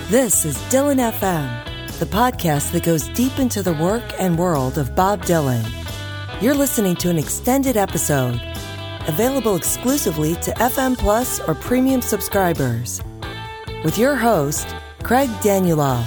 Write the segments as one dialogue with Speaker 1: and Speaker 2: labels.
Speaker 1: This is Dylan FM, the podcast that goes deep into the work and world of Bob Dylan. You're listening to an extended episode, available exclusively to FM Plus or premium subscribers, with your host, Craig Danieloff.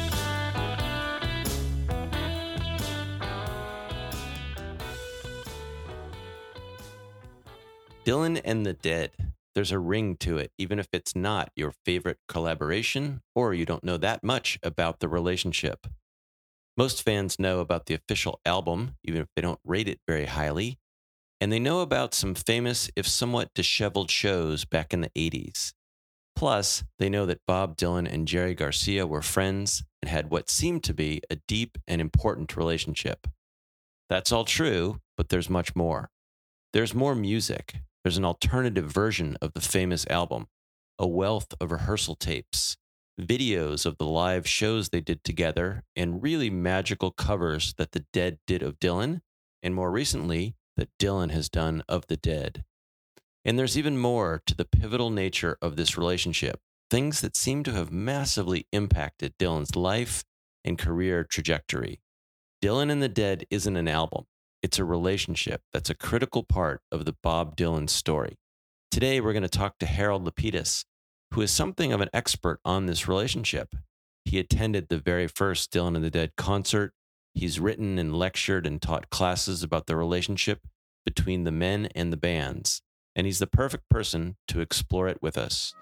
Speaker 2: Dylan and the Dead. There's a ring to it, even if it's not your favorite collaboration or you don't know that much about the relationship. Most fans know about the official album, even if they don't rate it very highly, and they know about some famous, if somewhat disheveled shows back in the 80s. Plus, they know that Bob Dylan and Jerry Garcia were friends and had what seemed to be a deep and important relationship. That's all true, but there's much more. There's more music. There's an alternative version of the famous album, a wealth of rehearsal tapes, videos of the live shows they did together, and really magical covers that the Dead did of Dylan, and more recently, that Dylan has done of the Dead. And there's even more to the pivotal nature of this relationship, things that seem to have massively impacted Dylan's life and career trajectory. Dylan and the Dead isn't an album. It's a relationship that's a critical part of the Bob Dylan story. Today, we're going to talk to Harold Lapidus, who is something of an expert on this relationship. He attended the very first Dylan and the Dead concert. He's written and lectured and taught classes about the relationship between the men and the bands, and he's the perfect person to explore it with us.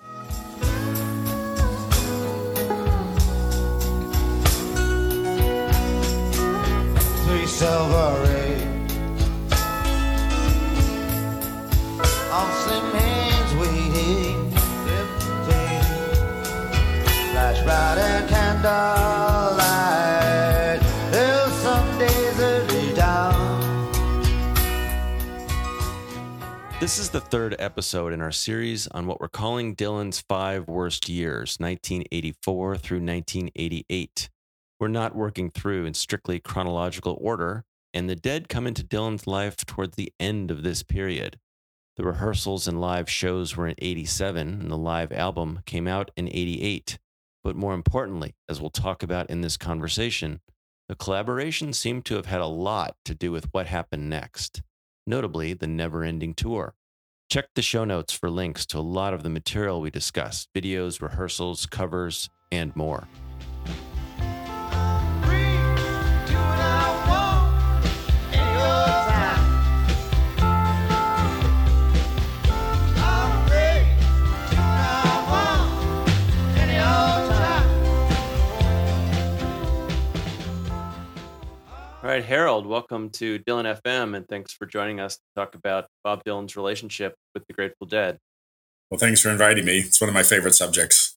Speaker 3: On slim hands waiting, flash bright and candlelight, till some days early dawn.
Speaker 2: This is the third episode in our series on what we're calling Dylan's 5 worst years, 1984 through 1988. We're not working through in strictly chronological order, and the Dead come into Dylan's life towards the end of this period. The rehearsals and live shows were in 87, and the live album came out in 88. But more importantly, as we'll talk about in this conversation, the collaboration seemed to have had a lot to do with what happened next, notably the never-ending tour. Check the show notes for links to a lot of the material we discussed, videos, rehearsals, covers, and more. All right, Harold, welcome to Dylan FM, and thanks for joining us to talk about Bob Dylan's relationship with the Grateful Dead.
Speaker 4: Well, thanks for inviting me. It's one of my favorite subjects.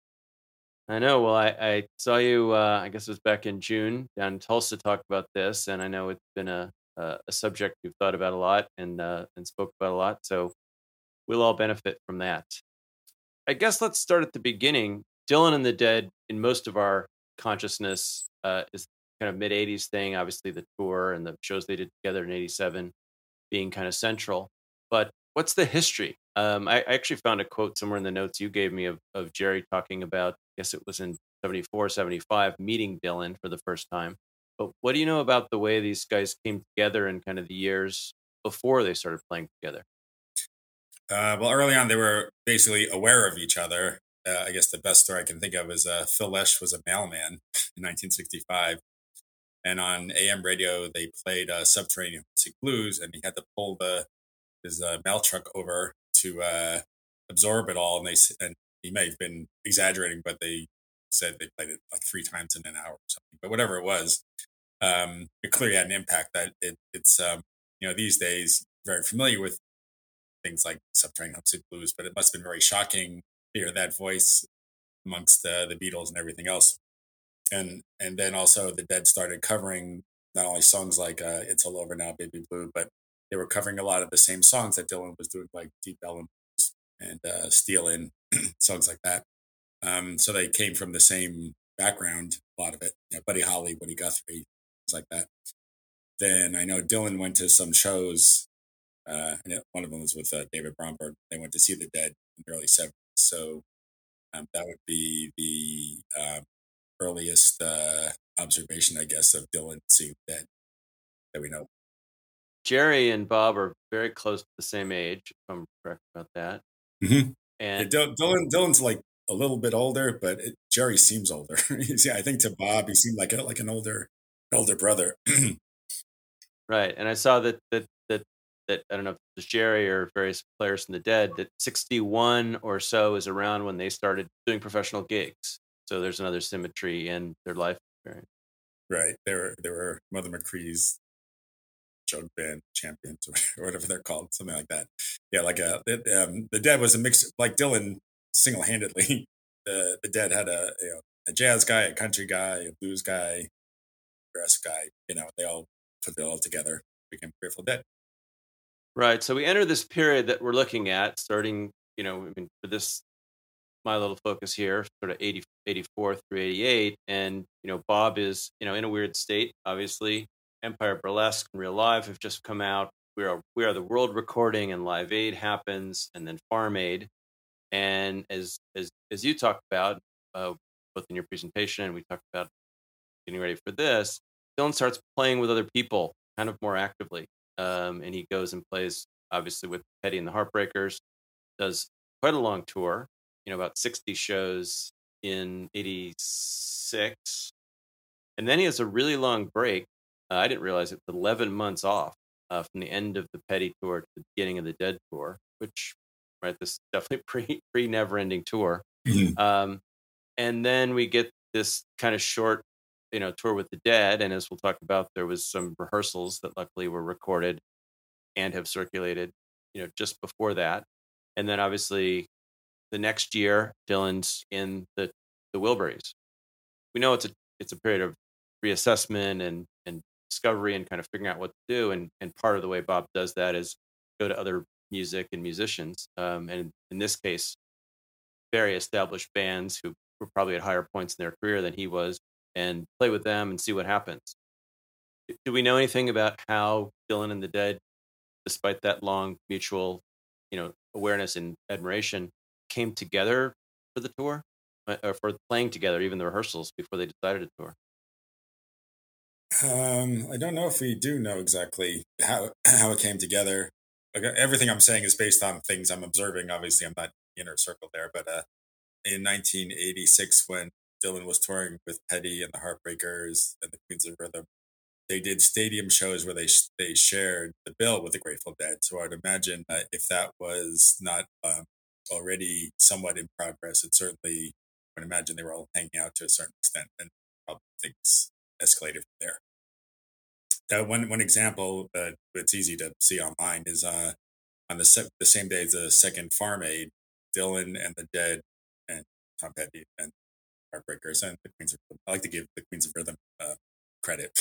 Speaker 2: I know. Well, I saw you, I guess it was back in June, down in Tulsa, talk about this, and I know it's been a subject you've thought about a lot and spoke about a lot, so we'll all benefit from that. I guess let's start at the beginning. Dylan and the Dead, in most of our consciousness, is kind of mid-'80s thing, obviously the tour and the shows they did together in 87 being kind of central. But what's the history? I actually found a quote somewhere in the notes you gave me of Jerry talking about, I guess it was in 74, 75, meeting Dylan for the first time. But what do you know about the way these guys came together in kind of the years before they started playing together?
Speaker 4: Well, early on, they were basically aware of each other. I guess the best story I can think of is Phil Lesh was a mailman in 1965. And on AM radio, they played Subterranean Homesick Blues, and he had to pull his mail truck over to absorb it all. And he may have been exaggerating, but they said they played it like 3 times in an hour or something. But whatever it was, it clearly had an impact. That it's these days very familiar with things like Subterranean Homesick Blues, but it must have been very shocking to hear that voice amongst the Beatles and everything else. And then also the Dead started covering not only songs like It's All Over Now, Baby Blue, but they were covering a lot of the same songs that Dylan was doing, like Deep Ellum and Stealin', songs like that. So they came from the same background, a lot of it. Buddy Holly, Woody Guthrie, things like that. Then I know Dylan went to some shows, and one of them was with David Bromberg. They went to see the Dead in the early 70s. So That would be the earliest observation, I guess, of Dylan seeing that we know.
Speaker 2: Jerry and Bob are very close to the same age, if I'm correct about that.
Speaker 4: Mm-hmm.
Speaker 2: And
Speaker 4: Dylan's like a little bit older, but Jerry seems older. I think to Bob, he seemed like an older brother.
Speaker 2: right. And I saw that I don't know if it was Jerry or various players from the Dead, that 61 or so is around when they started doing professional gigs. So there's another symmetry in their life experience.
Speaker 4: Right. There were Mother McCree's jug band champions or whatever they're called, something like that. Yeah, like the Dead was a mix, like Dylan single-handedly. The Dead had a jazz guy, a country guy, a blues guy, brass guy. They all put it all together, became Grateful Dead.
Speaker 2: Right. So we enter this period that we're looking at, starting, for this, my little focus here, sort of 84 through 88. And, Bob is, in a weird state, obviously. Empire Burlesque and Real Live have just come out. We Are the World recording, and Live Aid happens, and then Farm Aid. And as you talked about, both in your presentation and we talked about getting ready for this, Dylan starts playing with other people kind of more actively. And he goes and plays, obviously, with Petty and the Heartbreakers, does quite a long tour, about 60 shows in 86. And then he has a really long break. I didn't realize it, but 11 months off from the end of the Petty tour to the beginning of the Dead tour, which, right, this is definitely pre never-ending tour.
Speaker 4: Mm-hmm.
Speaker 2: And then we get this kind of short, tour with the Dead. And as we'll talk about, there was some rehearsals that luckily were recorded and have circulated, just before that. And then obviously the next year, Dylan's in the Wilburys. We know it's a period of reassessment and discovery and kind of figuring out what to do. And part of the way Bob does that is go to other music and musicians. And in this case, very established bands who were probably at higher points in their career than he was, and play with them and see what happens. Do we know anything about how Dylan and the Dead, despite that long mutual, awareness and admiration, came together for the tour, or for playing together, even the rehearsals before they decided to tour?
Speaker 4: I don't know if we do know exactly how it came together. Like, everything I'm saying is based on things I'm observing. Obviously, I'm not inner circle there, but in 1986, when Dylan was touring with Petty and the Heartbreakers and the Queens of Rhythm, they did stadium shows where they shared the bill with the Grateful Dead. So I'd imagine that if that was not already somewhat in progress, it certainly would imagine they were all hanging out to a certain extent, and probably things escalated from there. One example that it's easy to see online is on the same day as the second Farm Aid, Dylan and the Dead and Tom Petty and Heartbreakers and the Queens of Rhythm. I like to give the Queens of Rhythm credit.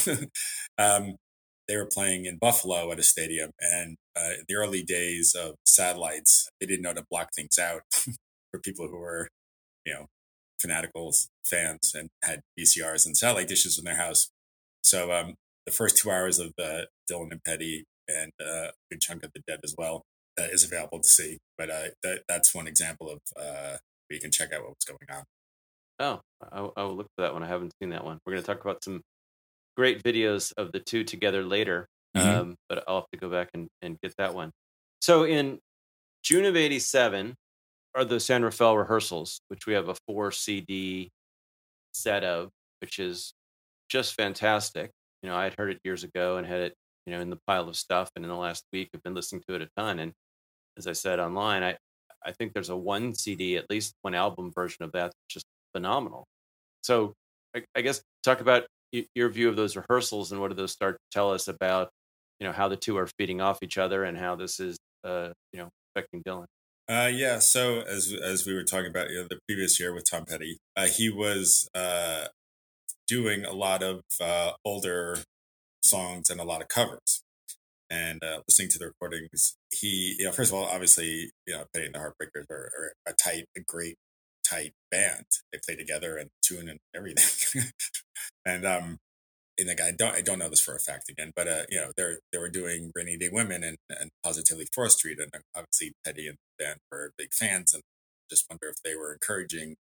Speaker 4: They were playing in Buffalo at a stadium, and in the early days of satellites, they didn't know to block things out for people who were, fanatical fans and had VCRs and satellite dishes in their house. So the first 2 hours of Dylan and Petty and a good chunk of the Dead as well is available to see. But that's one example of where you can check out what was going on.
Speaker 2: Oh, I will look for that one. I haven't seen that one. We're going to talk about some great videos of the two together later,
Speaker 4: Mm-hmm.
Speaker 2: but I'll have to go back and get that one. So in June of 87 are the San Rafael rehearsals, which we have a 4 CD set of, which is just fantastic. I had heard it years ago and had it, in the pile of stuff. And in the last week, I've been listening to it a ton. And as I said online, I think there's a 1 CD, at least 1 album version of that, just phenomenal. So I guess talk about your view of those rehearsals, and what do those start to tell us about, how the two are feeding off each other and how this is, affecting Dylan.
Speaker 4: Yeah. So as we were talking about the previous year with Tom Petty, he was doing a lot of older songs and a lot of covers. And listening to the recordings, he, first of all, obviously, Petty and the Heartbreakers are a great tight band. They play together and tune and everything. And like, I don't know this for a fact again, but they were doing Rainy Day Women and Positively 4th Street, and obviously Petty and the band were big fans, and just wonder if they were encouraging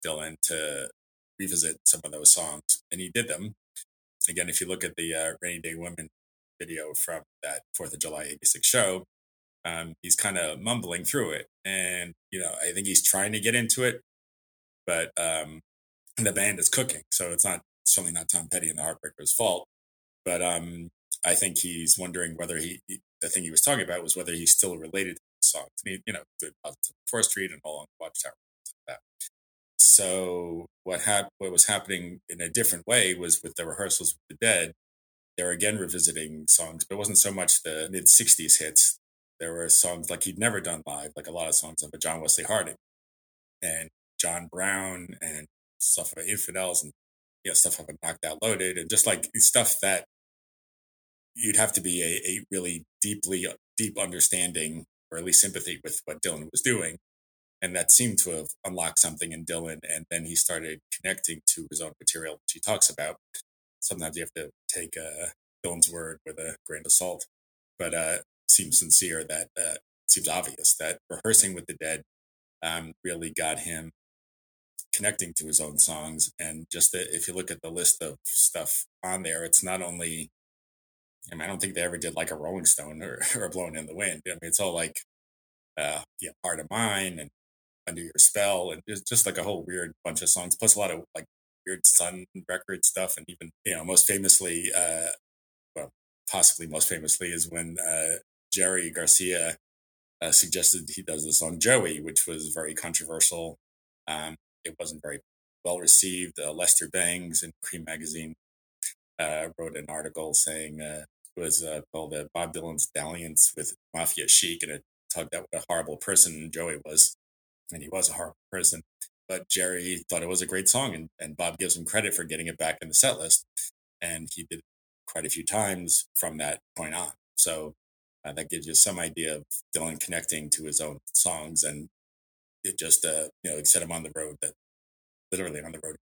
Speaker 4: Dylan to revisit some of those songs, and he did them. Again, if you look at the Rainy Day Women video from that 4th of July 86 show, he's kind of mumbling through it. And, I think he's trying to get into it, but the band is cooking. So it's certainly not Tom Petty and the Heartbreakers' fault. But I think he's wondering whether the thing he was talking about was whether he's still related to the songs. And he, did 4th Street and All on the Watchtower. Like that. So what was happening in a different way was with the rehearsals with the Dead. They were again revisiting songs, but it wasn't so much the mid 60s hits. There were songs like he'd never done live, like a lot of songs of John Wesley Harding and John Brown and stuff of Infidels and stuff of Knocked Out Loaded, and just like stuff that you'd have to be a really deep understanding or at least sympathy with what Dylan was doing. And that seemed to have unlocked something in Dylan. And then he started connecting to his own material, which he talks about. Sometimes you have to take Dylan's word with a grain of salt, but it seems sincere that seems obvious that rehearsing with the Dead really got him connecting to his own songs. And just if you look at the list of stuff on there, it's not only, I don't think they ever did like a Rolling Stone or a Blowing in the Wind. It's all like Heart of Mine and Under Your Spell, and it's just like a whole weird bunch of songs, plus a lot of like weird Sun record stuff. And even, most famously, possibly most famously is when Jerry Garcia suggested he does the song Joey, which was very controversial. It wasn't very well received. Lester Bangs in Cream Magazine wrote an article saying it was called Bob Dylan's Dalliance with Mafia Chic, and it talked about what a horrible person Joey was. And he was a horrible person. But Jerry thought it was a great song, and Bob gives him credit for getting it back in the set list. And he did it quite a few times from that point on. So that gives you some idea of Dylan connecting to his own songs, and it just, set him on the road, literally on the road.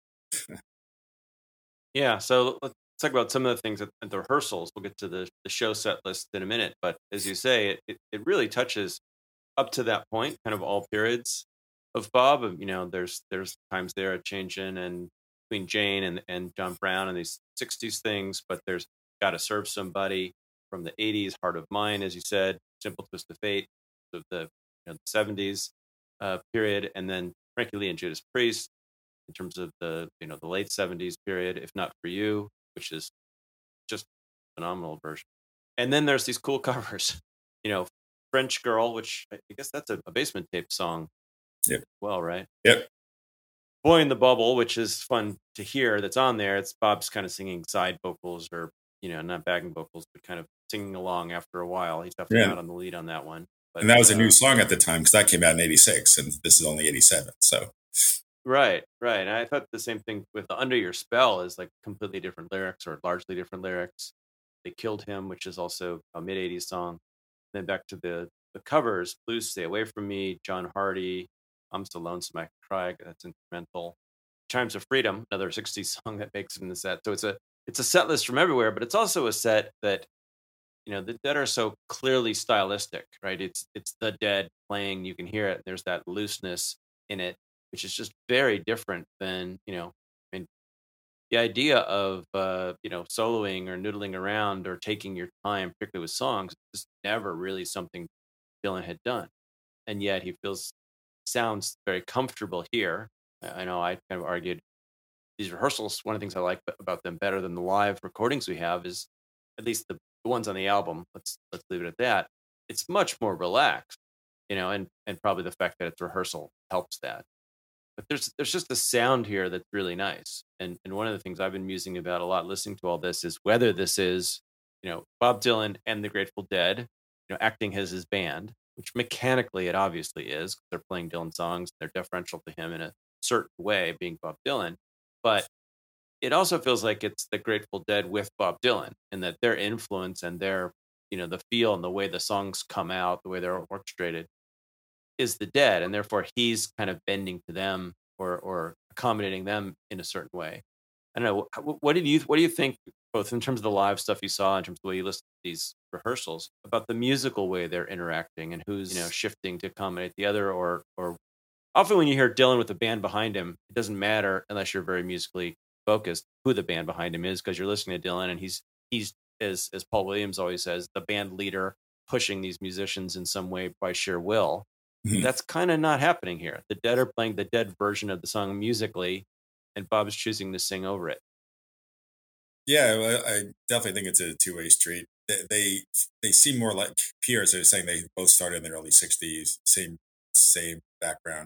Speaker 2: Yeah, so let's talk about some of the things at the rehearsals. We'll get to the show set list in a minute. But as you say, it really touches up to that point, kind of all periods of Bob. There's times there a change in and between Jane and John Brown and these 60s things, but there's Gotta Serve Somebody from the 80s, Heart of Mine, as you said, Simple Twist of Fate of the 70s period, and then Frankie Lee and Judas Priest in terms of the the late 70s period, If Not For You, which is just a phenomenal version. And then there's these cool covers, French Girl, which I guess that's a Basement Tape song.
Speaker 4: Yep.
Speaker 2: Well, right?
Speaker 4: Yep.
Speaker 2: Boy in the Bubble, which is fun to hear, that's on there. It's Bob's kind of singing side vocals, or not backing vocals, but kind of singing along after a while. He's definitely not on the lead on that one. But,
Speaker 4: and that was a new song at the time, because that came out in 86 and this is only 87. So
Speaker 2: Right. And I thought the same thing with Under Your Spell is like completely different lyrics, or largely different lyrics. They Killed Him, which is also a mid 80s song. Then back to the covers, Blues Stay Away From Me, John Hardy, I'm So Lonesome I Could Cry, that's instrumental. Chimes of Freedom, another 60s song that makes it in the set. So it's a set list from everywhere, but it's also a set that, the Dead are so clearly stylistic, right? It's the Dead playing, you can hear it. There's that looseness in it, which is just very different than, the idea of, soloing or noodling around or taking your time, particularly with songs, is never really something Dylan had done. And yet he sounds very comfortable here. I know I kind of argued these rehearsals, one of the things I like about them better than the live recordings we have is, at least the ones on the album, let's leave it at that, it's much more relaxed, and probably the fact that it's rehearsal helps that. But there's just a sound here that's really nice. And one of the things I've been musing about a lot listening to all this is whether this is, Bob Dylan and the Grateful Dead, acting as his band, which mechanically it obviously is, because they're playing Dylan songs, they're deferential to him in a certain way, being Bob Dylan. But it also feels like it's the Grateful Dead with Bob Dylan, and that their influence and their, the feel and the way the songs come out, the way they're orchestrated, is the Dead, and therefore he's kind of bending to them or accommodating them in a certain way. I don't know. What do you think, both in terms of the live stuff you saw, in terms of the way you listened to these rehearsals, about the musical way they're interacting and who's shifting to accommodate the other, or often when you hear Dylan with a band behind him, it doesn't matter unless you're very musically focused who the band behind him is, because you're listening to Dylan and he's as Paul Williams always says, the band leader pushing these musicians in some way by sheer will. That's kind of not happening here. The Dead are playing the Dead version of the song musically, and Bob's choosing to sing over it.
Speaker 4: Yeah, well, I definitely think it's a two-way street. They seem more like peers. They're saying they both started in the early '60s, same background.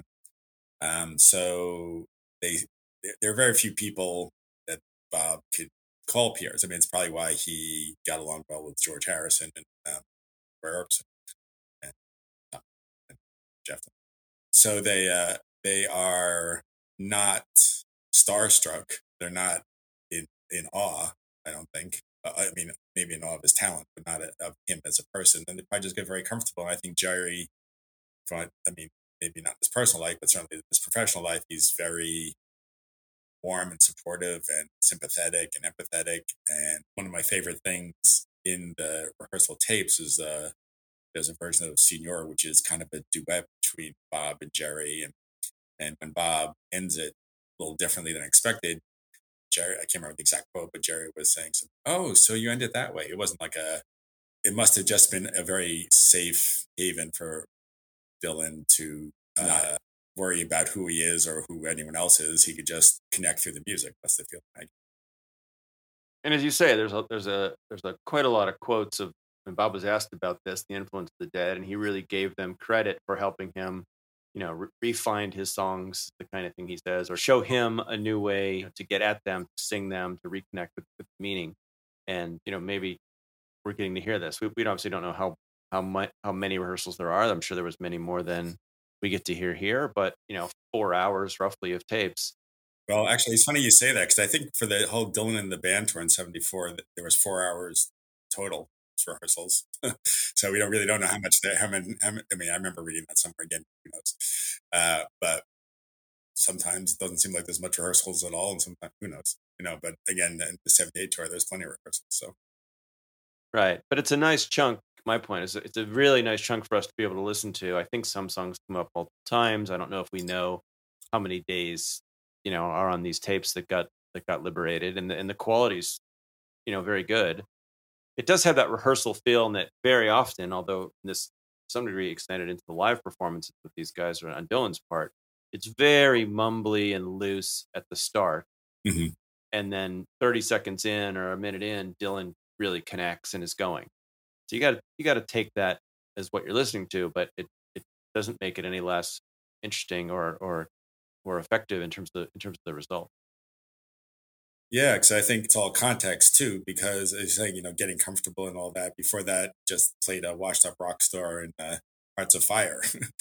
Speaker 4: So there are very few people that Bob could call peers. I mean, it's probably why he got along well with George Harrison and Roy Orbison and, and Jeff. So they are not starstruck. They're not in awe. I don't think. I mean, maybe in awe of his talent, but not of him as a person. And they probably just get very comfortable. And I think Jerry, I mean, maybe not his personal life, but certainly his professional life, he's very warm and supportive and sympathetic and empathetic. And one of my favorite things in the rehearsal tapes is there's a version of Signor, which is kind of a duet between Bob and Jerry. And when Bob ends it a little differently than expected, Jerry, I can't remember the exact quote, but Jerry was saying something, oh, so you ended that way. It wasn't like it must have just been a very safe haven for Dylan to not worry about who he is or who anyone else is. He could just connect through the music. That's the feeling I get.
Speaker 2: And as you say, there's quite a lot of quotes of when Bob was asked about this, the influence of the Dead, and he really gave them credit for helping him, refine his songs, the kind of thing he says, or show him a new way to get at them, to sing them, to reconnect with meaning. And maybe we're getting to hear this. We obviously don't know how many rehearsals there are. I'm sure there was many more than we get to hear here, but 4 hours roughly of tapes.
Speaker 4: Well, actually, it's funny you say that, because I think for the whole Dylan and the Band tour in '74, there was 4 hours total rehearsals. So we really don't know how much. I mean, I remember reading that somewhere again. Who knows? But sometimes it doesn't seem like there's much rehearsals at all, and sometimes who knows? But again, in the '78 tour, there's plenty of rehearsals. So
Speaker 2: right, but it's a nice chunk. My point is, it's a really nice chunk for us to be able to listen to. I think some songs come up multiple times. I don't know if we know how many days are on these tapes that got liberated, and the quality's very good. It does have that rehearsal feel, and that very often, although this to some degree extended into the live performances with these guys on Dylan's part, it's very mumbly and loose at the start, and then 30 seconds in or a minute in, Dylan really connects and is going. So you got to take that as what you're listening to, but it doesn't make it any less interesting or effective in terms of the result.
Speaker 4: Yeah, because I think it's all context too, because it's saying, getting comfortable and all that. Before that, just played a washed up rock star in Hearts of Fire,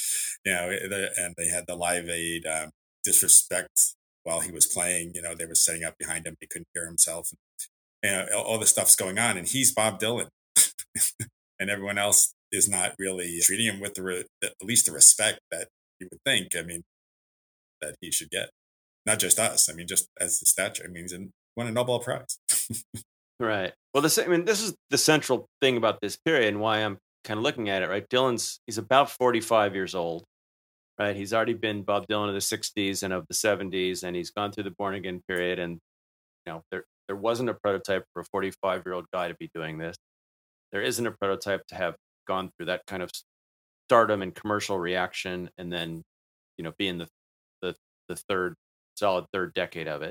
Speaker 4: and they had the Live Aid disrespect while he was playing. They were setting up behind him; he couldn't hear himself. All this stuff's going on, and he's Bob Dylan, and everyone else is not really treating him with at least the respect that you would think. I mean, that he should get. Not just us. I mean, just as the stature. I mean, he's won a Nobel Prize.
Speaker 2: Right. Well, this is the central thing about this period, and why I'm kind of looking at it. Right. He's about 45 years old. Right. He's already been Bob Dylan of the '60s and of the '70s, and he's gone through the Born Again period. And there wasn't a prototype for a 45-year-old guy to be doing this. There isn't a prototype to have gone through that kind of stardom and commercial reaction, and then be in the solid third decade of it.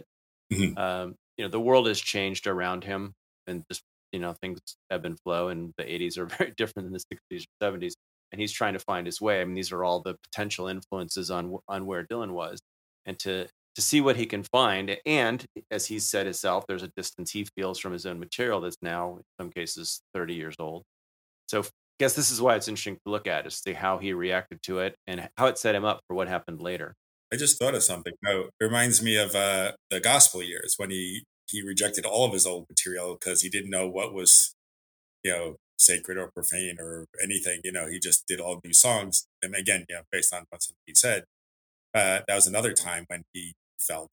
Speaker 2: The world has changed around him, and just things ebb and flow, and the '80s are very different than the '60s or '70s, and he's trying to find his way. I mean, these are all the potential influences on where Dylan was, and to see what he can find. And as he said himself, there's a distance he feels from his own material that's now in some cases 30 years old. So I guess this is why it's interesting to look at, is to see how he reacted to it and how it set him up for what happened later.
Speaker 4: I just thought of something. It reminds me of the gospel years, when he rejected all of his old material because he didn't know what was, sacred or profane or anything. He just did all new songs. And again, based on what he said, that was another time when he felt,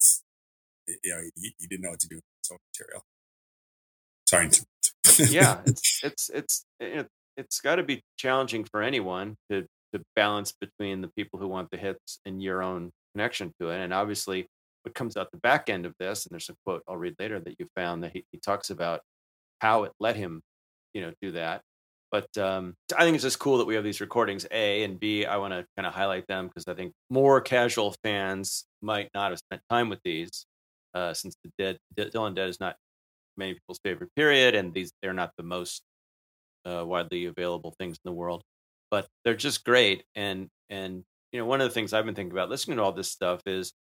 Speaker 4: he didn't know what to do with his own material. Sorry.
Speaker 2: Yeah, it's got to be challenging for anyone to balance between the people who want the hits and your own connection to it. And obviously, what comes out the back end of this, and there's a quote I'll read later that you found that he talks about how it let him, do that. But I think it's just cool that we have these recordings, A, and B, I want to kind of highlight them because I think more casual fans might not have spent time with these since Dylan Dead is not many people's favorite period, and they're not the most widely available things in the world, but they're just great. And one of the things I've been thinking about listening to all this stuff is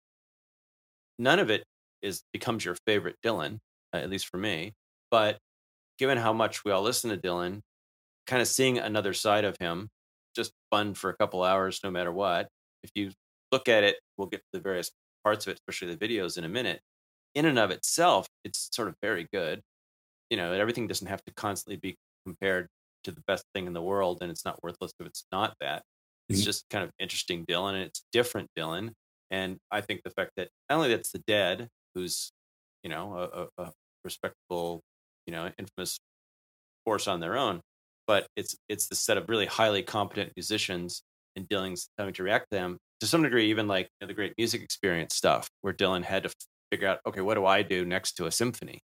Speaker 2: none of it becomes your favorite Dylan, at least for me. But given how much we all listen to Dylan, kind of seeing another side of him, just fun for a couple hours, no matter what. If you look at it, we'll get to the various parts of it, especially the videos in a minute. In and of itself, it's sort of very good. Everything doesn't have to constantly be compared to the best thing in the world, and it's not worthless if it's not that. It's just kind of interesting Dylan, and it's different Dylan. And I think the fact that not only that's the Dead, who's, a respectable, infamous force on their own, but it's the set of really highly competent musicians, and Dylan's having to react to them to some degree, even like the Great Music Experience stuff, where Dylan had to figure out, okay, what do I do next to a symphony?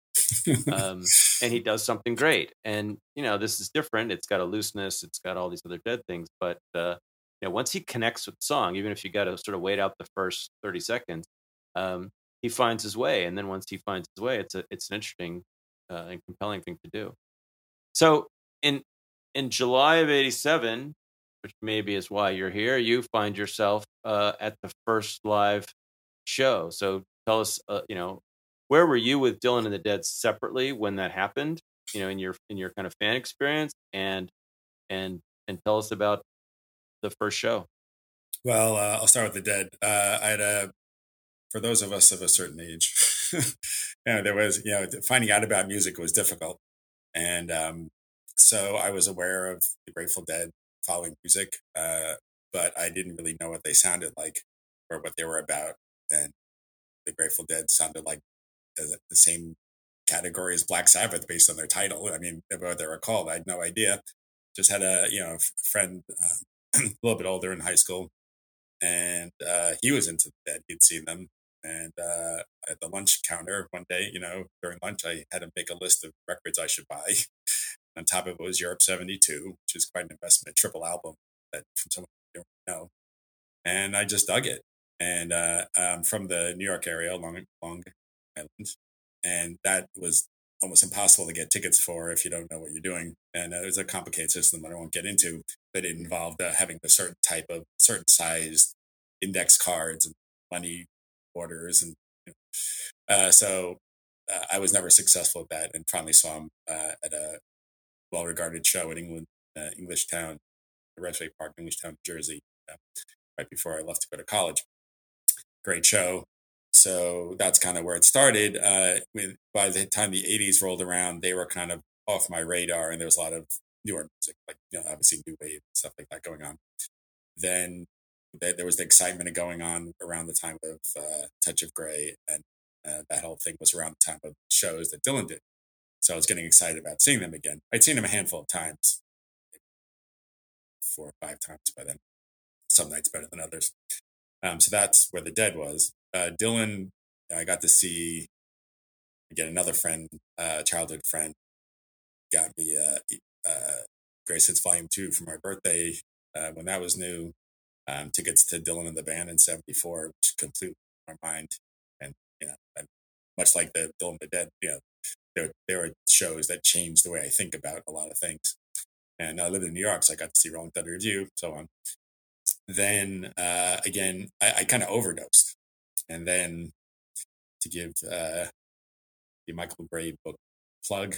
Speaker 2: And he does something great. And, this is different. It's got a looseness. It's got all these other Dead things. But, once he connects with the song, even if you got to sort of wait out the first 30 seconds, he finds his way. And then once he finds his way, it's an interesting and compelling thing to do. So in July of 87, which maybe is why you're here, you find yourself at the first live show. So tell us, where were you with Dylan and the Dead separately when that happened? In your kind of fan experience, and tell us about the first show.
Speaker 4: Well, I'll start with the Dead. I had for those of us of a certain age, there was, finding out about music was difficult, and so I was aware of the Grateful Dead, following music, but I didn't really know what they sounded like or what they were about. And the Grateful Dead sounded like the same category as Black Sabbath based on their title. I mean, what they were called, I had no idea. Just had a friend a little bit older in high school, and he was into the Dead. He'd seen them, and at the lunch counter one day, during lunch, I had him make a list of records I should buy. On top of it was Europe 72, which is quite an investment, triple album that from someone you don't know. And I just dug it. And I'm from the New York area, Long Island. And that was almost impossible to get tickets for if you don't know what you're doing. And it was a complicated system that I won't get into, but it involved having a certain sized index cards and money orders. And so I was never successful at that, and finally saw him at a well-regarded show in England, English Town, the Redway Park, English Town, New Jersey, right before I left to go to college. Great show. So that's kind of where it started. By the time the 80s rolled around, they were kind of off my radar, and there was a lot of newer music, like obviously new wave and stuff like that going on. Then there was the excitement of going on around the time of Touch of Grey, and that whole thing was around the time of shows that Dylan did. So I was getting excited about seeing them again. I'd seen them a handful of times, 4 or 5 times by then. Some nights better than others. So that's where the Dead was. Dylan, I got to see, again, another friend, childhood friend, got me Greatest Hits Volume 2 for my birthday when that was new. Tickets to Dylan and the Band in 74, which completely blew my mind. And, and much like the Dylan and the Dead, there were shows that changed the way I think about a lot of things. And I lived in New York, so I got to see Rolling Thunder Revue, so on. Then, again, I kind of overdosed. And then, to give the Michael Gray book plug,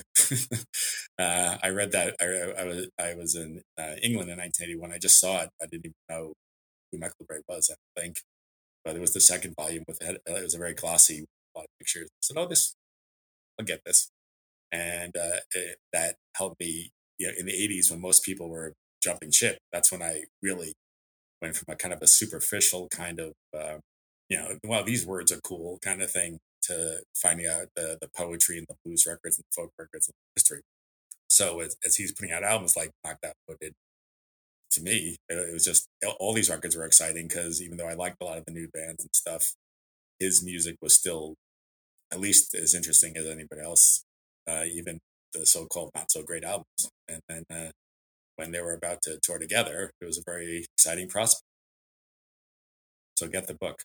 Speaker 4: I read that. I was in England in 1981. I just saw it. I didn't even know who Michael Gray was, I don't think. But it was the second volume with it. It was a very glossy, a lot of pictures. I said, I'll get this. And that helped me, in the 80s when most people were jumping ship. That's when I really went from a kind of a superficial kind of, well, these words are cool kind of thing, to finding out the poetry and the blues records and folk records and history. So as he's putting out albums like Knocked Out Loaded, to me, it was just all these records were exciting because even though I liked a lot of the new bands and stuff, his music was still at least as interesting as anybody else, even the so-called not so great albums. And then when they were about to tour together, it was a very exciting prospect. So get the book.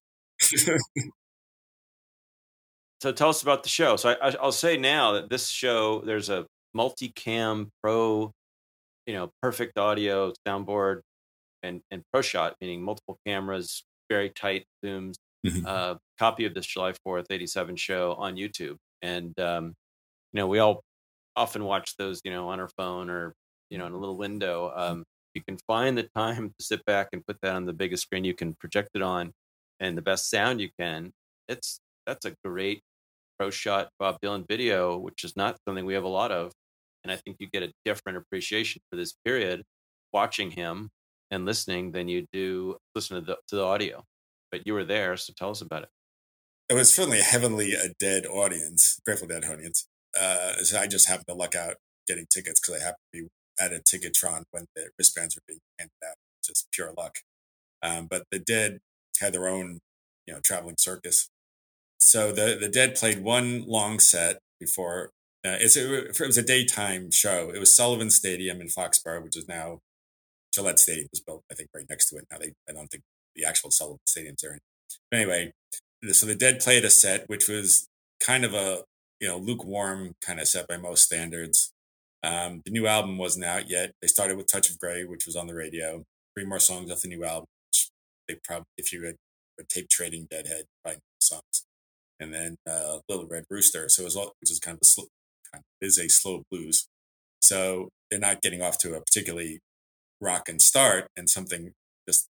Speaker 2: So tell us about the show. So I'll say now that this show, there's a multicam pro, perfect audio soundboard and pro shot, meaning multiple cameras, very tight zooms, copy of this July 4th, 87 show on YouTube. And, we all often watch those, on our phone or, in a little window. You can find the time to sit back and put that on the biggest screen you can project it on and the best sound you can. That's a great pro shot Bob Dylan video, which is not something we have a lot of. And I think you get a different appreciation for this period watching him and listening than you do listen to the audio. But you were there, so tell us about it.
Speaker 4: It was certainly a heavily Dead audience, Grateful Dead audience. So I just happened to luck out getting tickets because I happened to be at a Ticketron when the wristbands were being handed out. Just pure luck. But the Dead had their own, traveling circus. So the Dead played one long set before. It was a daytime show. It was Sullivan Stadium in Foxborough, which is now Gillette Stadium was built, I think, right next to it. Now I don't think the actual Sullivan Stadium's there. But anyway, so the Dead played a set, which was kind of a lukewarm kind of set by most standards. The new album wasn't out yet. They started with Touch of Grey, which was on the radio. 3 more songs off the new album. Which they probably, if you had a tape trading Deadhead, probably songs. And then Little Red Rooster. So which is kind of a slow blues. So they're not getting off to a particularly rockin' start, and something just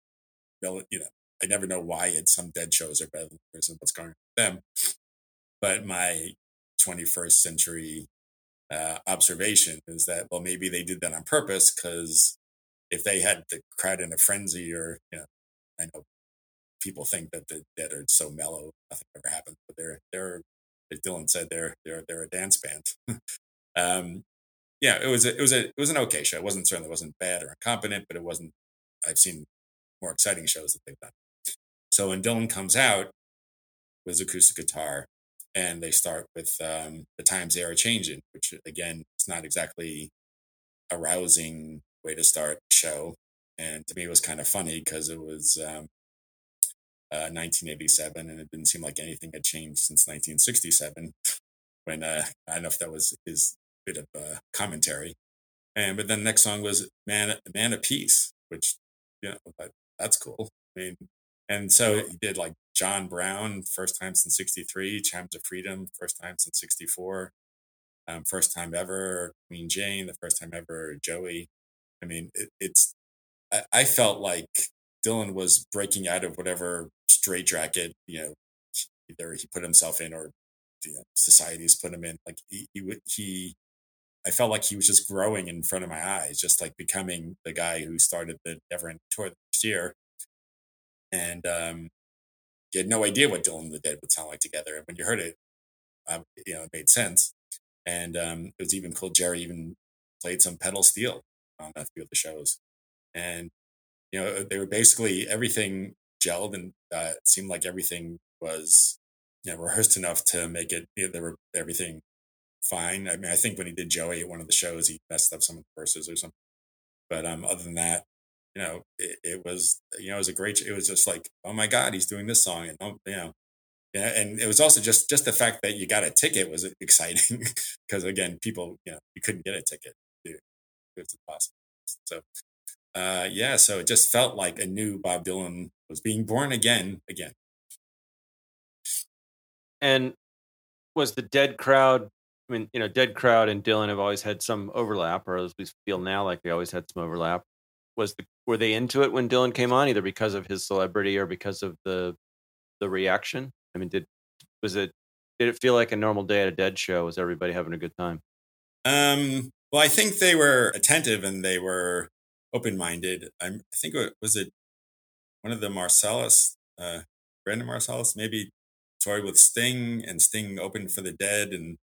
Speaker 4: I never know why some Dead shows are better than what's going on with them. But my 21st century observation is that, well, maybe they did that on purpose, because if they had the crowd in a frenzy, or I know people think that the Dead are so mellow, nothing ever happens, but they're as Dylan said, they're a dance band. It was an okay show. It certainly wasn't bad or incompetent, but it wasn't. I've seen more exciting shows that they've done. So when Dylan comes out with his acoustic guitar, and they start with The Times They Are Changing, which again, it's not exactly a rousing way to start the show. And to me, it was kind of funny because it was 1987, and it didn't seem like anything had changed since 1967. When I don't know if that was his bit of commentary. But then the next song was Man of Peace, which that's cool. I mean, and so he did like John Brown, first time since '63, Chimes of Freedom, first time since '64, first time ever Queen Jane, the first time ever Joey. I mean, I felt like Dylan was breaking out of whatever straitjacket, either he put himself in or society's put him in. Like I felt like he was just growing in front of my eyes, just like becoming the guy who started the Neverending Tour next year. And you had no idea what Dylan and the Dead would sound like together. And when you heard it, it made sense. And it was even cool. Jerry even played some pedal steel on a few of the shows. And, they were basically, everything gelled, and it seemed like everything was, rehearsed enough to make it, everything fine. I mean, I think when he did Joey at one of the shows, he messed up some of the verses or something. But other than that, it was, it was it was just like, oh my God, he's doing this song. And, and it was also just the fact that you got a ticket was exciting, because again, people, you couldn't get a ticket. It was impossible. So, so it just felt like a new Bob Dylan was being born again.
Speaker 2: And was the Dead crowd, I mean, Dead crowd and Dylan have always had some overlap, or as we feel now like they always had some overlap. Were they into it when Dylan came on, either because of his celebrity or because of the reaction? I mean, did it feel like a normal day at a Dead show? Was everybody having a good time?
Speaker 4: Well, I think they were attentive and they were open-minded. I think was it one of the Marsalis, Brandon Marsalis, maybe toured with Sting, and Sting opened for the Dead, and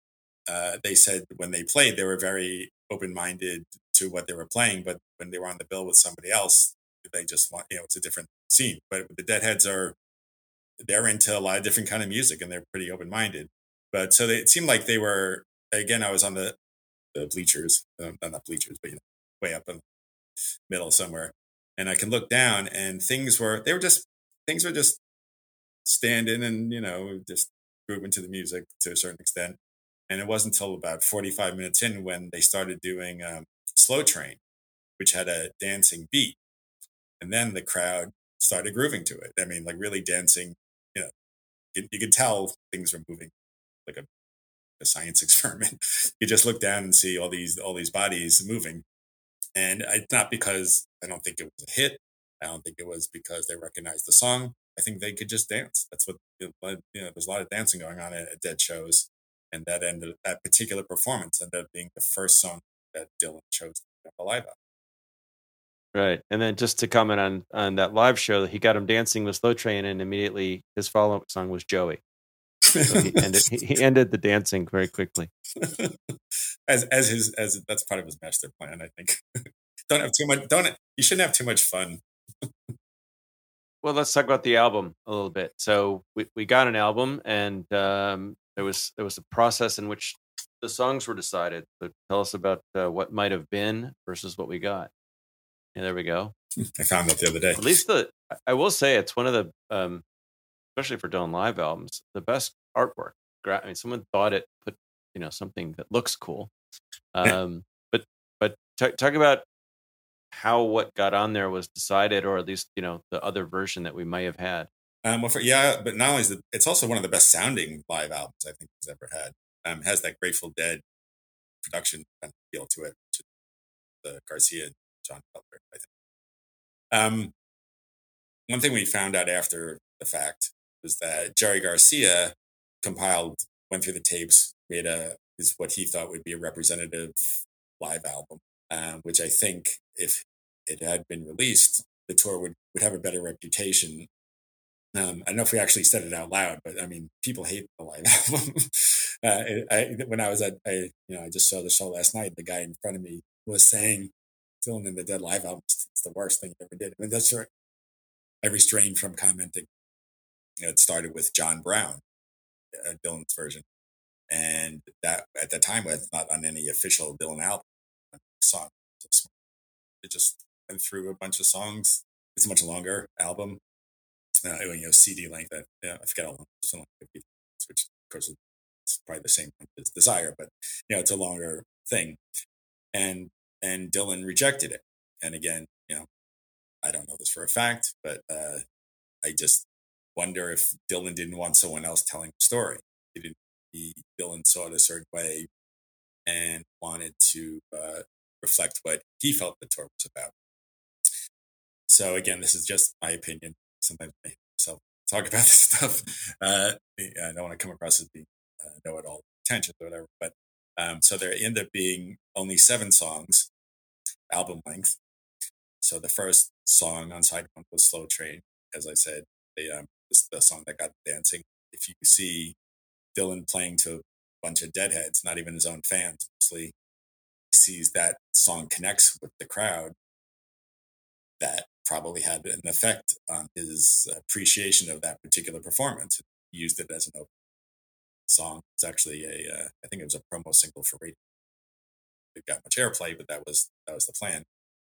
Speaker 4: they said when they played, they were very open-minded to what they were playing, but when they were on the bill with somebody else, they just want, it's a different scene. But the Deadheads they're into a lot of different kind of music, and they're pretty open-minded. But so it seemed like they were, again, I was on the bleachers, not bleachers, but way up in the middle somewhere, and I can look down, and things were just standing and just grooving to the music to a certain extent. And it wasn't until about 45 minutes in when they started doing Slow Train, which had a dancing beat, and then the crowd started grooving to it. I mean, like really dancing. You could tell things were moving like a science experiment. You just look down and see all these bodies moving. And it's not because I don't think it was a hit. I don't think it was because they recognized the song. I think they could just dance. That's what, there's a lot of dancing going on at Dead shows. And that particular performance ended up being the first song that Dylan chose to have a live album.
Speaker 2: Right. And then just to comment on that live show, he got him dancing with Slow Train, and immediately his follow-up song was Joey. So he ended the dancing very quickly.
Speaker 4: as that's part of his master plan, I think. Don't have too much. You shouldn't have too much fun.
Speaker 2: Well, let's talk about the album a little bit. So we got an album, and there was a process in which the songs were decided. But tell us about what might have been versus what we got. Yeah, there we go.
Speaker 4: I found that the other day.
Speaker 2: At least I will say it's one of the, especially for Dylan live albums, the best artwork. I mean, someone thought it put something that looks cool. But talk about how what got on there was decided, or at least the other version that we might have had.
Speaker 4: But not only is it's also one of the best sounding live albums I think he's ever had. It has that Grateful Dead production kind of feel to it, which is the Garcia and John Butler, I think. One thing we found out after the fact was that Jerry Garcia went through the tapes, made is what he thought would be a representative live album, which I think if it had been released, the tour would have a better reputation. I don't know if we actually said it out loud, but I mean, people hate the live album. When I was I just saw the show last night. The guy in front of me was saying, "Dylan and the Dead live album is the worst thing he ever did." I mean, that's right. I restrained from commenting. It started with John Brown, Dylan's version, and that at the time was not on any official Dylan album song. It just went through a bunch of songs. It's a much longer album. CD length. I forget how long. It's only 50, which of course is probably the same as Desire, but it's a longer thing. And Dylan rejected it. And again, I don't know this for a fact, but I just wonder if Dylan didn't want someone else telling the story. Dylan saw it a certain way and wanted to reflect what he felt the tour was about. So again, this is just my opinion. Sometimes I hate myself talk about this stuff. I don't want to come across as being know-it-all pretentious or whatever. But so there end up being only 7 songs, album length. So the first song on side 1 was Slow Train. As I said, the song that got dancing. If you see Dylan playing to a bunch of Deadheads, not even his own fans, mostly, he sees that song connects with the crowd. That probably had an effect on his appreciation of that particular performance. He used it as an open song. It was actually I think it was a promo single for radio. It got much airplay, but that was the plan.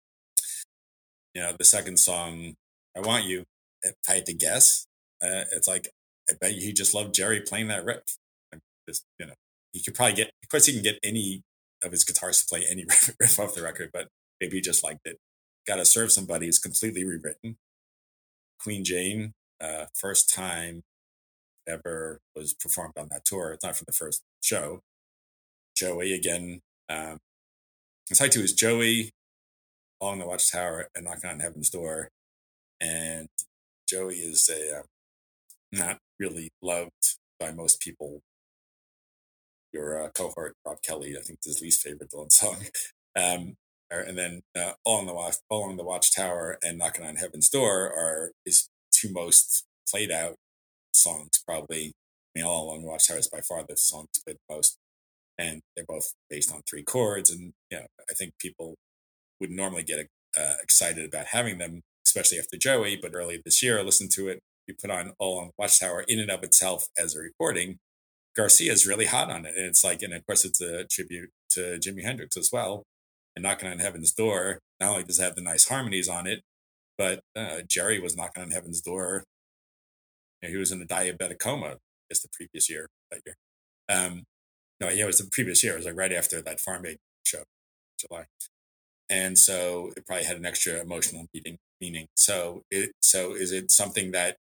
Speaker 4: The second song, I Want You, if I had to guess, it's like, I bet he just loved Jerry playing that riff. He could probably of course he can get any of his guitarists to play any riff off the record, but maybe he just liked it. Gotta Serve Somebody is completely rewritten. Queen Jane, first time ever was performed on that tour. It's not from the first show. Joey again. Side 2 is Joey, Along the Watchtower, and Knocking on Heaven's Door. And Joey is not really loved by most people. Your cohort, Rob Kelly, I think is his least favorite Dylan song. And then Along the Watchtower and Knocking on Heaven's Door are his 2 most played out songs, probably. I mean, All Along the Watchtower is by far the song that's played the most. and they're both based on 3 chords. And I think people would normally get excited about having them, especially after Joey. But early this year, I listened to it. We put on All on Watchtower in and of itself as a recording. Garcia is really hot on it, and it's like, and of course, it's a tribute to Jimi Hendrix as well. And Knocking on Heaven's Door not only does it have the nice harmonies on it, but Jerry was knocking on Heaven's door. He was in a diabetic coma just the previous year, that year. No, yeah, it was the previous year. It was like right after that Farm Aid show, July. And so it probably had an extra emotional meaning. So is it something that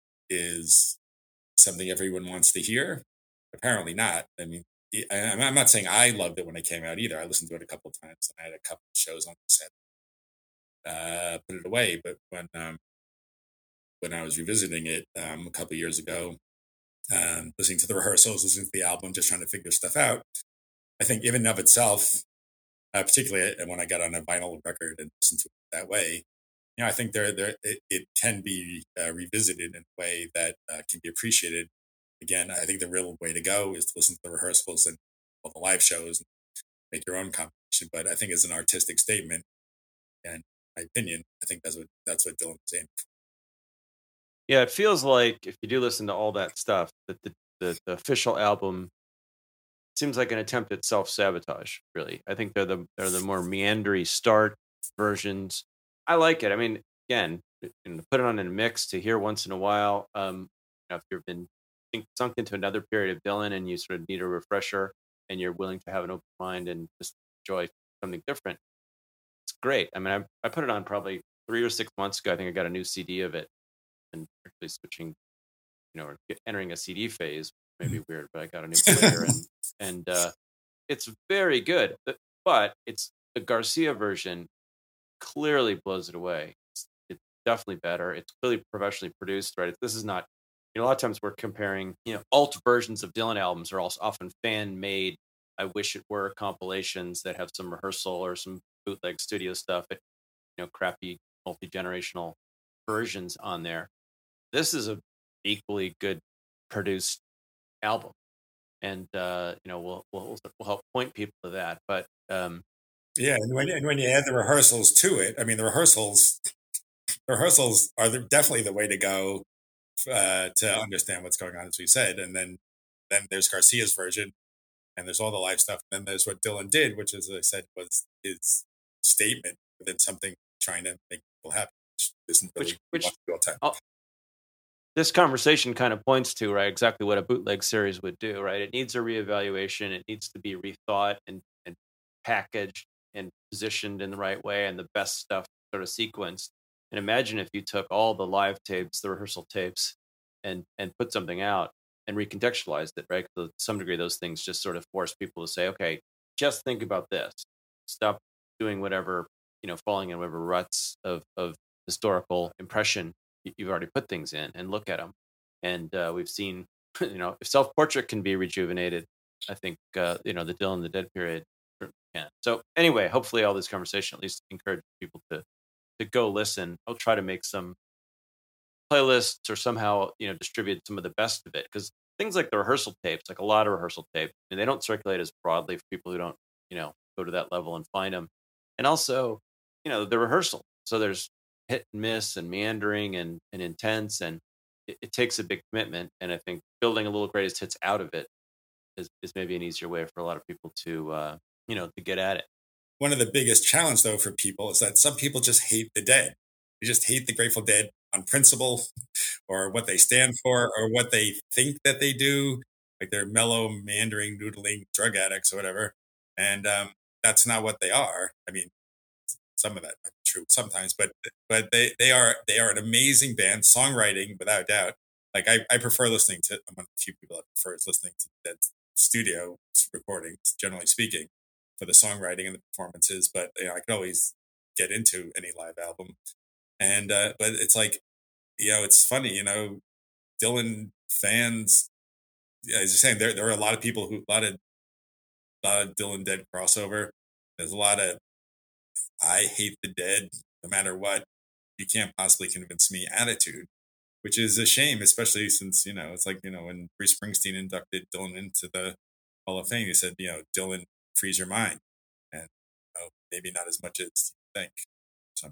Speaker 4: is something everyone wants to hear? Apparently not. I mean, I'm not saying I loved it when it came out either. I listened to it a couple of times, and I had a couple of shows on cassette. Put it away. But when I was revisiting it a couple of years ago, listening to the rehearsals, listening to the album, just trying to figure stuff out, I think in and of itself, particularly when I got on a vinyl record and listened to it that way, I think it can be revisited in a way that can be appreciated. Again, I think the real way to go is to listen to the rehearsals and all the live shows and make your own composition. But I think as an artistic statement, and in my opinion, I think that's what Dylan was saying.
Speaker 2: Yeah, it feels like if you do listen to all that stuff, that the official album seems like an attempt at self-sabotage, really. I think they're the more meandery start versions. I like it. I mean, again, to put it on in a mix to hear once in a while. If you've been sunk into another period of Dylan and you sort of need a refresher and you're willing to have an open mind and just enjoy something different, it's great. I mean, I put it on probably 3 or 6 months ago. I think I got a new CD of it, and actually switching, or entering a CD phase may be weird, but I got a new player and it's very good. But it's the Garcia version clearly blows it away. It's definitely better. It's clearly professionally produced, right? This is not, a lot of times we're comparing, alt versions of Dylan albums are also often fan made. I wish it were compilations that have some rehearsal or some bootleg studio stuff, crappy multi-generational versions on there. This is a equally good produced album, and we'll help point people to that. But
Speaker 4: yeah, and when you add the rehearsals to it, I mean, the rehearsals are definitely the way to go to understand what's going on, as we said. And then there's Garcia's version, and there's all the live stuff. And then there's what Dylan did, which, as I said, was his statement within something trying to make people happy, which isn't really
Speaker 2: which
Speaker 4: all the time.
Speaker 2: This conversation kind of points to, right, exactly what a bootleg series would do, right? It needs a reevaluation. It needs to be rethought and packaged and positioned in the right way, and the best stuff sort of sequenced. And imagine if you took all the live tapes, the rehearsal tapes, and put something out and recontextualized it, right? So to some degree, those things just sort of force people to say, okay, just think about this. Stop doing whatever, falling in whatever ruts of historical impression you've already put things in, and look at them. And we've seen, if self-portrait can be rejuvenated, I think, the Dylan the Dead period can. So anyway, hopefully all this conversation at least encourage people to go listen. I'll try to make some playlists or somehow, distribute some of the best of it, because things like the rehearsal tapes, like a lot of rehearsal tape, and they don't circulate as broadly for people who don't, go to that level and find them. And also, the rehearsal. So there's hit and miss and meandering and intense, and it takes a big commitment. And I think building a little greatest hits out of it is maybe an easier way for a lot of people to to get at it.
Speaker 4: One of the biggest challenge, though, for people is that some people just hate the Dead. They just hate the Grateful Dead on principle, or what they stand for, or what they think that they do. Like they're mellow, meandering, noodling drug addicts or whatever. And that's not what they are. I mean, some of that might be true sometimes, but they are an amazing band, songwriting without doubt. Like I prefer listening to, I'm one of the few people that prefers listening to Dead studio recordings, generally speaking, for the songwriting and the performances. But I could always get into any live album. And but it's like, it's funny, Dylan fans, as you're saying, there are a lot of people who, a lot of Dylan Dead crossover. There's a lot of I hate the Dead no matter what, you can't possibly convince me attitude, which is a shame, especially since, it's like, when Bruce Springsteen inducted Dylan into the Hall of Fame. He said, Dylan frees your mind, and maybe not as much as you think. So.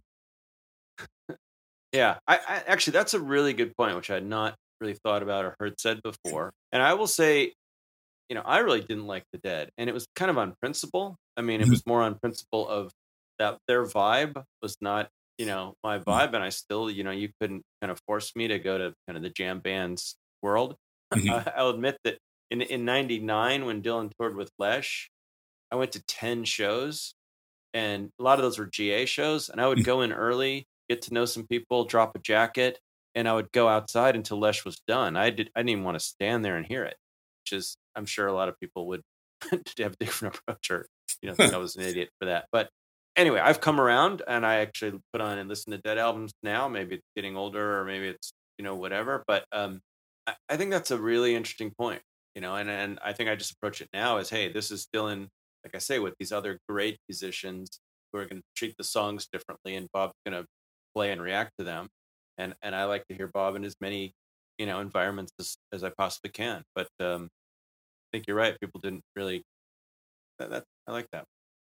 Speaker 2: Yeah, I actually, that's a really good point, which I had not really thought about or heard said before. And I will say, I really didn't like the Dead, and it was kind of on principle. I mean, it was more on principle of that their vibe was not, my vibe, and I still, you couldn't kind of force me to go to kind of the jam band's world. I'll admit that in '99 when Dylan toured with Lesh, I went to 10 shows, and a lot of those were GA shows, and I would go in early, get to know some people, drop a jacket, and I would go outside until Lesh was done. I didn't even want to stand there and hear it, which is, I'm sure a lot of people would have a different approach or think I was an idiot for that. But anyway, I've come around, and I actually put on and listen to Dead albums now. Maybe it's getting older, or maybe it's whatever. But I think that's a really interesting point. And I think I just approach it now as, hey, this is Dylan, like I say, with these other great musicians who are going to treat the songs differently, and Bob's going to play and react to them. And I like to hear Bob in as many, environments as I possibly can. But I think you're right. People didn't really. I like that.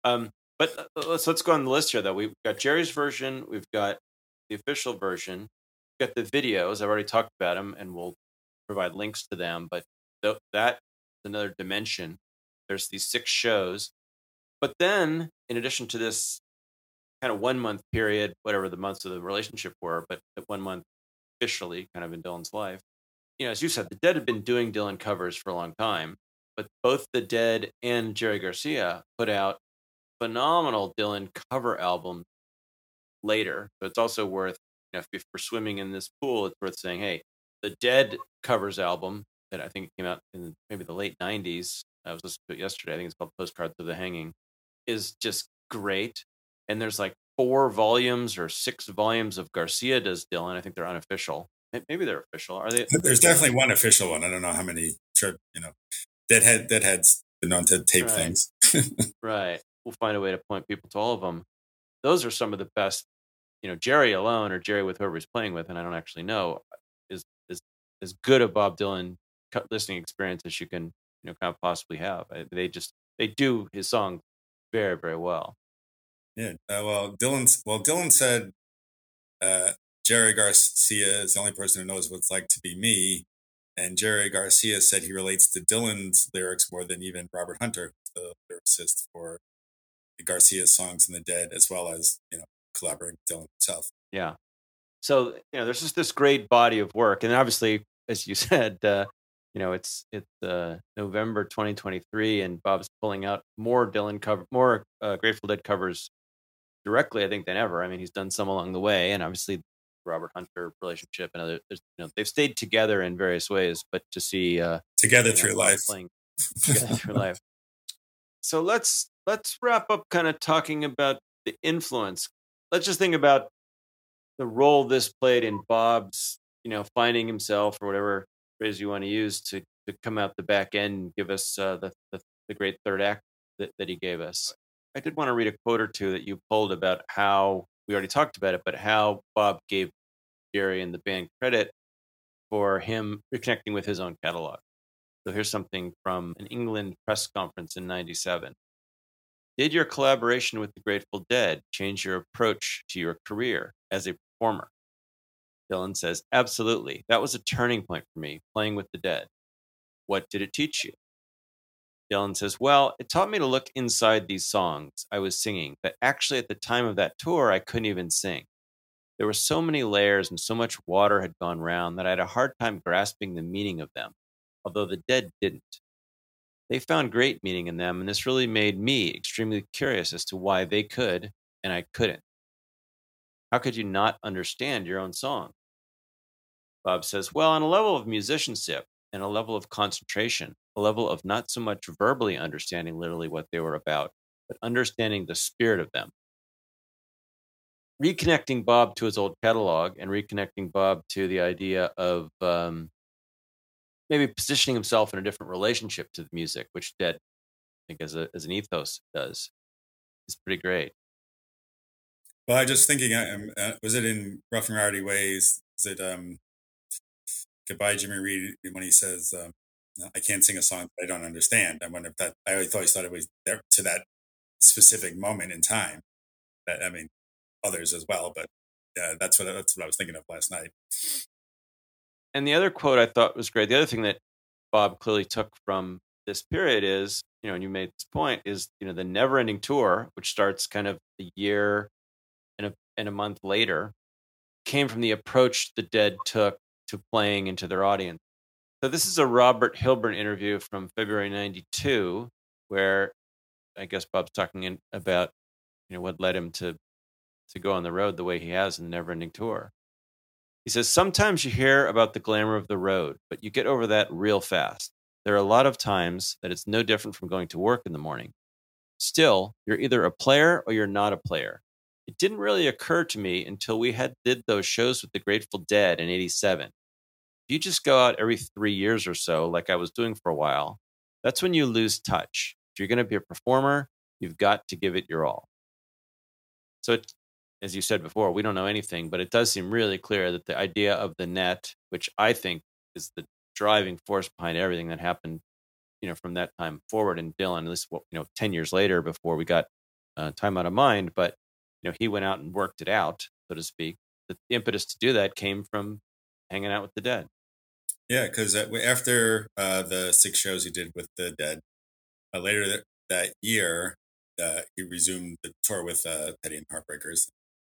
Speaker 2: But let's go on the list here. Though we've got Jerry's version, we've got the official version, we've got the videos. I've already talked about them, and we'll provide links to them. But that's another dimension. There's these 6 shows, but then in addition to this kind of 1 month period, whatever the months of the relationship were, but the 1 month officially kind of in Dylan's life, as you said, the Dead had been doing Dylan covers for a long time, but both the Dead and Jerry Garcia put out phenomenal Dylan cover albums later. So it's also worth, if we're swimming in this pool, it's worth saying, hey, the Dead covers album that I think came out in maybe the late 90s. I was listening to it yesterday. I think it's called Postcards of the Hanging, is just great. And there's like 4 volumes or 6 volumes of Garcia does Dylan. I think they're unofficial. Maybe they're official. Are they?
Speaker 4: There's definitely one official one. I don't know how many. Sure, Deadhead's been known to tape things.
Speaker 2: Right. We'll find a way to point people to all of them. Those are some of the best. Jerry alone, or Jerry with whoever he's playing with, and I don't actually know, is as good a Bob Dylan listening experience as you can kind of possibly have. They do his song very, very well.
Speaker 4: Yeah. Dylan said Jerry Garcia is the only person who knows what it's like to be me, and Jerry Garcia said he relates to Dylan's lyrics more than even Robert Hunter, the lyricist for the Garcia's songs in the Dead, as well as collaborating with Dylan himself.
Speaker 2: Yeah. So there's just this great body of work, and obviously, as you said, it's November 2023, and Bob's pulling out more Grateful Dead covers directly, I think, than ever. I mean, he's done some along the way, and obviously Robert Hunter relationship and other, they've stayed together in various ways, but to see
Speaker 4: together through life,
Speaker 2: playing together through life. So let's wrap up kind of talking about the influence. Let's just think about the role this played in Bob's, finding himself, or whatever phrase you want to use, to come out the back end and give us the great third act that he gave us. I did want to read a quote or two that you pulled about how, we already talked about it, but how Bob gave Jerry and the band credit for him reconnecting with his own catalog. So here's something from an England press conference in '97. Did your collaboration with the Grateful Dead change your approach to your career as a performer? Dylan says, absolutely. That was a turning point for me, playing with the Dead. What did it teach you? Dylan says, well, it taught me to look inside these songs I was singing that actually at the time of that tour, I couldn't even sing. There were so many layers and so much water had gone round that I had a hard time grasping the meaning of them, although the Dead didn't. They found great meaning in them, and this really made me extremely curious as to why they could and I couldn't. How could you not understand your own song? Bob says, well, on a level of musicianship and a level of concentration, a level of not so much verbally understanding literally what they were about, but understanding the spirit of them. Reconnecting Bob to his old catalog and reconnecting Bob to the idea of maybe positioning himself in a different relationship to the music, which Dead, I think, as an ethos does, is pretty great.
Speaker 4: Well, I just thinking, was it in Rough and Rowdy Ways? Is it Goodbye, Jimmy Reed, when he says, I can't sing a song that I don't understand. I wonder if that, I always thought it was there to that specific moment in time. That, I mean, others as well, but that's what I was thinking of last night.
Speaker 2: And the other quote I thought was great. The other thing that Bob clearly took from this period is, and you made this point, is, the Never-Ending Tour, which starts kind of a year and a month later, came from the approach the Dead took to playing into their audience. So this is a Robert Hilburn interview from February 92, where I guess Bob's talking about, what led him to go on the road the way he has in the Never-Ending Tour. He says, sometimes you hear about the glamour of the road, but you get over that real fast. There are a lot of times that it's no different from going to work in the morning. Still, you're either a player or you're not a player. It didn't really occur to me until we did those shows with the Grateful Dead in 87. If you just go out every 3 years or so, like I was doing for a while, that's when you lose touch. If you're going to be a performer, you've got to give it your all. So as you said before, we don't know anything, but it does seem really clear that the idea of the net, which I think is the driving force behind everything that happened, from that time forward in Dylan, at least 10 years later before we got Time Out of Mind, but he went out and worked it out, so to speak. The impetus to do that came from hanging out with the Dead.
Speaker 4: Yeah, because after the 6 shows he did with the Dead, later that year, he resumed the tour with Petty and Heartbreakers.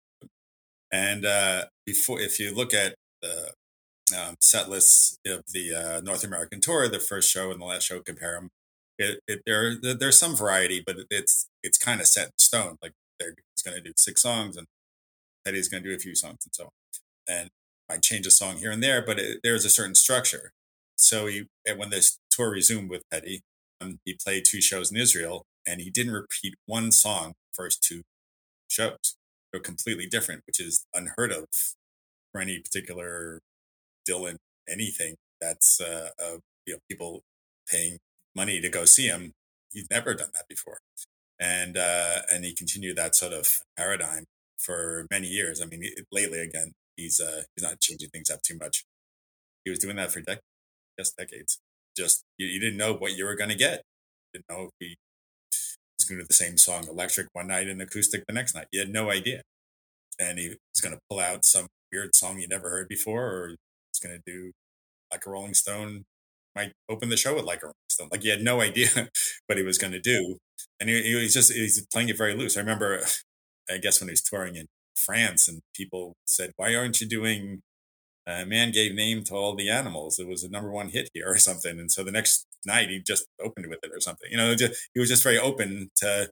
Speaker 4: And if you look at the set lists of the North American tour, the first show and the last show, compare them. There's some variety, but it's kind of set in stone. Like he's going to do 6 songs, and Petty's going to do a few songs, and so on. And might change a song here and there, but there's a certain structure. So when this tour resumed with Petty, he played 2 shows in Israel, and he didn't repeat one song first 2 shows. They're completely different, which is unheard of for any particular Dylan anything. That's people paying money to go see him. He's never done that before, and he continued that sort of paradigm for many years. I mean, lately again, he's not changing things up too much. He was doing that for decades. Just you didn't know what you were going to get. You didn't know if he was going to do the same song electric one night and acoustic the next night. You had no idea. And he was going to pull out some weird song you never heard before, or he's going to do Like a Rolling Stone, might open the show with Like a Rolling Stone. Like, you had no idea what he was going to do. And he's playing it very loose. I remember, I guess when he was touring in France, and people said, why aren't you doing Man Gave Name to All the Animals? It was a #1 hit here or something. And so the next night he just opened with it or something. He was just very open to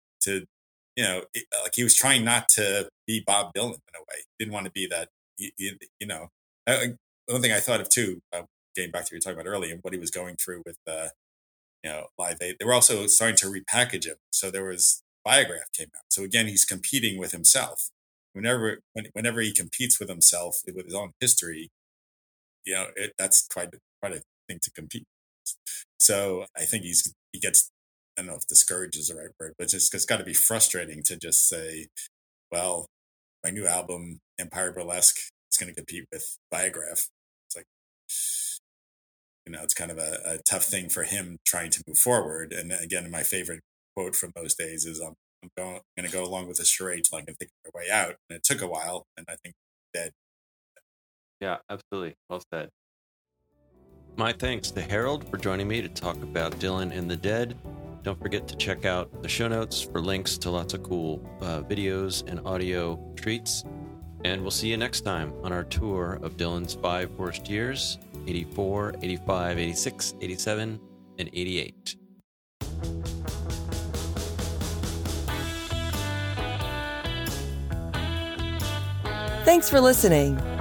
Speaker 4: like he was trying not to be Bob Dylan in a way. He didn't want to be that, one thing I thought of too, getting back to what you were talking about earlier, and what he was going through with, Live Aid. They were also starting to repackage him. So there was Biograph came out. So again, he's competing with himself. Whenever he competes with himself, with his own history, that's quite a thing to compete. So I think he gets, I don't know if discouraged is the right word, but it's got to be frustrating to just say, well, my new album, Empire Burlesque, is going to compete with Biograph. It's like, it's kind of a tough thing for him trying to move forward. And again, my favorite quote from those days is, I'm going to go along with the charade till I can think my way out. And it took a while, and I think Dead.
Speaker 2: Yeah, absolutely. Well said. My thanks to Harold for joining me to talk about Dylan and the Dead. Don't forget to check out the show notes for links to lots of cool videos and audio treats. And we'll see you next time on our tour of Dylan's 5 worst years, 84, 85, 86, 87, and 88.
Speaker 1: Thanks for listening.